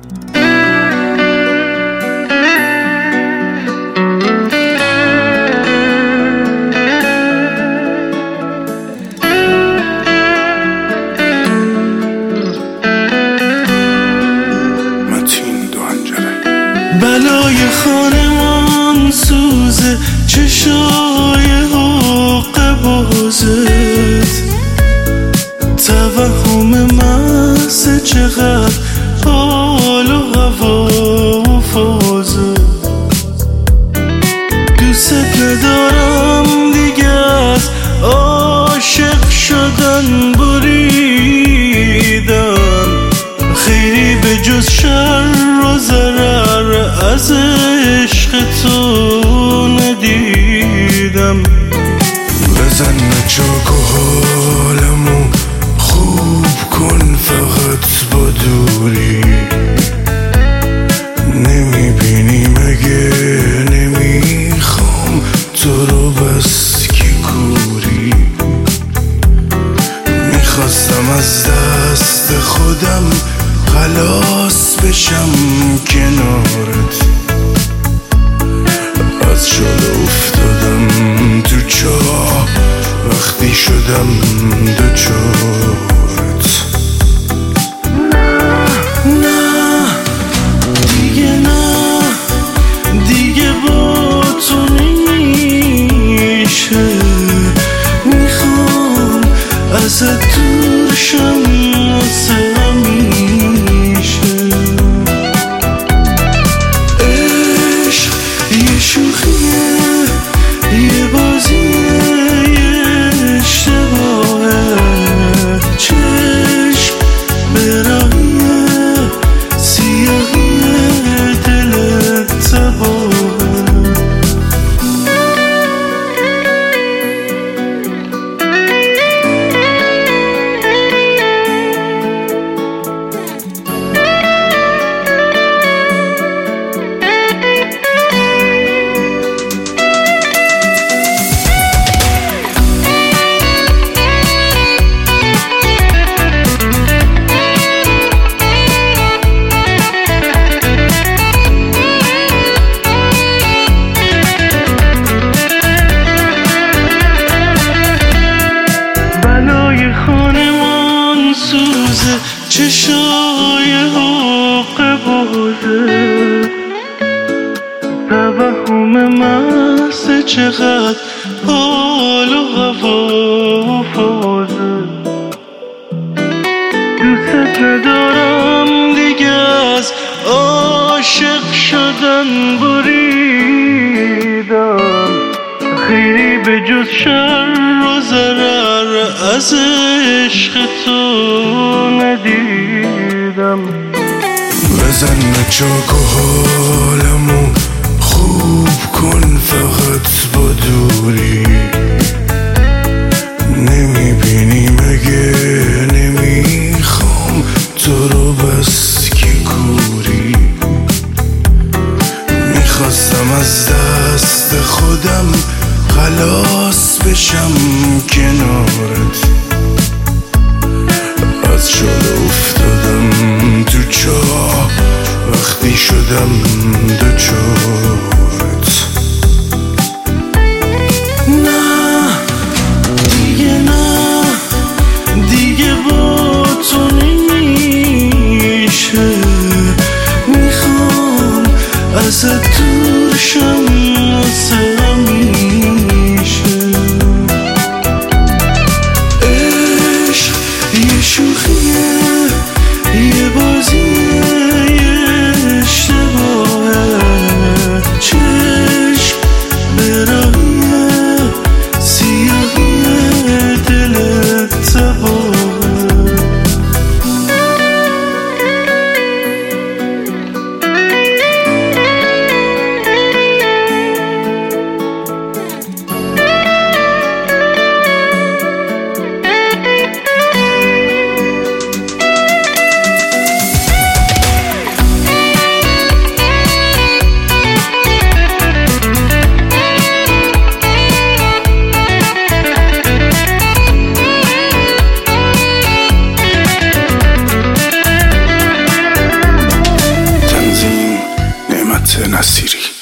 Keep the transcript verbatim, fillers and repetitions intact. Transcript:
بلای خانمان سوزه چشای حق بازت، توهم محض چقدر حال و هوا و فازه. دوست ندارم دیگه از عاشق شدن بریدم، خیری به جز شر و ضرر از عشق تو ندیدم. بزن چاک و حالمو خوب کن فقط با دوری، نمیبینی مگه نمیخوام تو رو بس که کوری. میخواستم از دست خودم خلاص بشم کنارت، از شاله افتادم تو چاه وقتی شدم دوچارت. نه نه دیگه نه دیگه با تو نمیشه، میخوام ازت دور شم واسه همیشه. عشق یه شوخیه، یه بازیه، یه اشتباهه، چشم به راهیه، سیاهیه، دلت تباهه. چشای حق بازه، توهم محض چقدر حال و هوا و فازه. دوست ندارم دیگه از عاشق شدن بریدم، خیری به جز شر و ضرر از عشق تو ندیدم. بزن چاک و حالمو خوب کن فقط با دوری، نمیبینی مگه نمیخوام تو رو بس که کوری. میخواستم از دست خودم خلاص بشم کنارت، از شاله افتادم تو چاه وقتی شدم دوچارت. نه دیگه نه دیگه با تو نمیشه، میخوام ازت دور شم واسه همیشه. عشق یه شوخیه، یه بازیه، یه اشتباهه، چشم به راهیه، سیاهیه، دلت تباهه. نصیری.